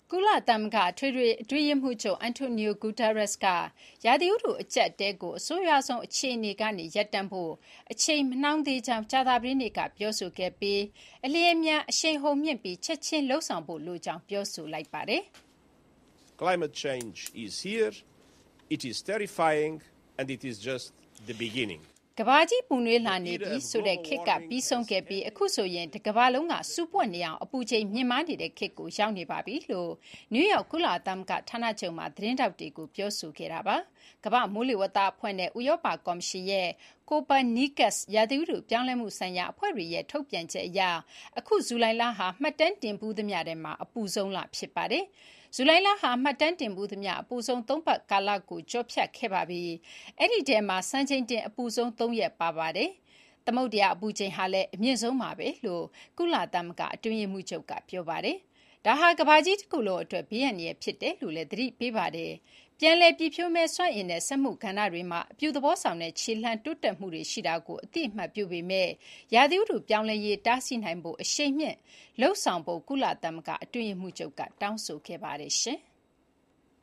ကုလသမဂ္ဂထွေထွေအတွင်းရေးမှူးချုပ် Antonio Guterres ကရာသီဥတုအကျပ်အတည်းကိုအဆိုးရွားဆုံးအခြေအနေကနေရပ်တန့်ဖို့အချိန်မနှောင်းသေးကြောင်းကြာသပတေးနေ့ကပြောဆိုခဲ့ပြီးအလျင်အမြန်အရှိန်ဟုန်မြှင့်ပြီးချက်ချင်းလှုံ့ဆော်ဖို့လိုကြောင်းပြောဆိုလိုက်ပါတယ်။ Climate change is here, it is terrifying, and it is just the beginning. ကမ္ဘာကြီးပူနွေးလာနေပြီဆိုတဲ့ခေတ်ကပြီးဆုံးခဲ့ပြီးအခုဆိုရင်တကမ္ဘာလုံးကစူပွက်နေအောင်အပူချိန်မြင့်မားနေတဲ့ခေတ်ကိုရောက်နေပါပြီလို့နယူးယောက်ကုလသမဂ္ဂဌာနချုပ်မှာသတင်းတောက်တွေကိုပြောဆိုခဲ့တာပါကမ္ဘာမိုးလေဝသအဖွဲ့နဲ့ဥရောပကော်မရှင်ရဲ့Copernicus ရာသီဥတုပြောင်းလဲမှုဆိုင်ရာအဖွဲ့တွေရဲ့ထုတ်ပြန်ချက်အရအခုဇူလိုင်လဟာမှတ်တမ်းတင်ဘူးသမျှထဲမှာအပူဆုံးလဖြစ်ပါတယ်ဇူလိုင်လဟာမှတ်တမ်းတင်ဘူးသမျှအပူဆုံး3ပတ်ကာလကိုကျော်ဖြတ်ခဲ့ပါပြီ။အဲ့ဒီထဲမှာစံချိန်တင်အပူဆုံး3ရက်ပါပါတယ်။သမုဒ္ဒရာအပူချိန်ဟာလည်းအမြင့်ဆုံးပါပဲလို့ကုလသမဂ္ဂအတွင်းရေးမှူးချုပ်ကပြောပါတယ်။ဒါဟာကမ္ဘာကြီးတစ်ခုလုံးအတွက်ဘေးအန္တရာယ်ဖြစ်တယ်လို့လည်းသတိပေးပါတယ်။ပြန်လည်ပြည်ဖြိုးမဲ့စွမ်းအင်နဲ့စက်မှုကဏ္ဍတွေမှာအပြုသဘောဆောင်တဲ့ခြေလှမ်းတိုးတက်မှုတွေရှိတာကိုအသိအမှတ်ပြုပေမဲ့ရာသီဥတုပြောင်းလဲရေးတားဆီးနိုင်ဖို့အရှိန်မြင့်လှုံ့ဆော်ဖို့ကုလသမဂ္ဂအတွင်းရေးမှူးချုပ်ကတောင်းဆိုခဲ့ပါတယ်ရှင်။